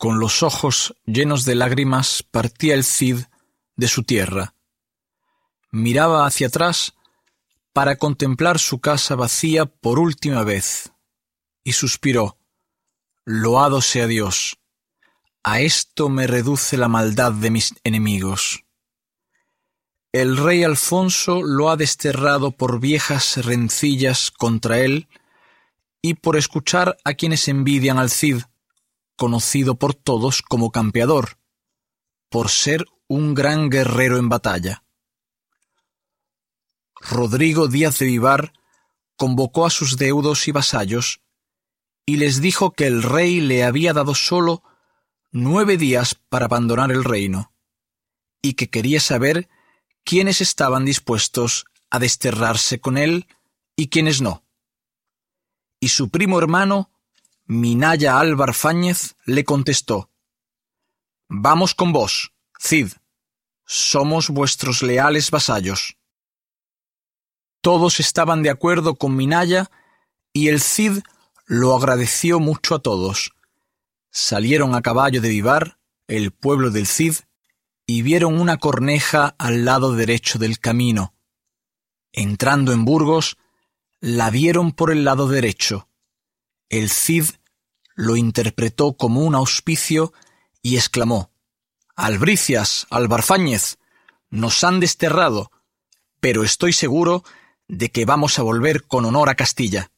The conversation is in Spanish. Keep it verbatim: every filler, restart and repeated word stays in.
con los ojos llenos de lágrimas, partía el Cid de su tierra. Miraba hacia atrás para contemplar su casa vacía por última vez, y suspiró: «Loado sea Dios, a esto me reduce la maldad de mis enemigos». El rey Alfonso lo ha desterrado por viejas rencillas contra él y por escuchar a quienes envidian al Cid, conocido por todos como campeador, por ser un gran guerrero en batalla. Rodrigo Díaz de Vivar convocó a sus deudos y vasallos y les dijo que el rey le había dado solo nueve días para abandonar el reino y que quería saber quiénes estaban dispuestos a desterrarse con él y quiénes no. Y su primo hermano, Minaya Álvar Fáñez, le contestó: «Vamos con vos, Cid, somos vuestros leales vasallos». Todos estaban de acuerdo con Minaya y el Cid lo agradeció mucho a todos. Salieron a caballo de Vivar, el pueblo del Cid, y vieron una corneja al lado derecho del camino. Entrando en Burgos, la vieron por el lado derecho. El Cid lo interpretó como un auspicio y exclamó: «Albricias, Álvar Fáñez, nos han desterrado, pero estoy seguro de que vamos a volver con honor a Castilla».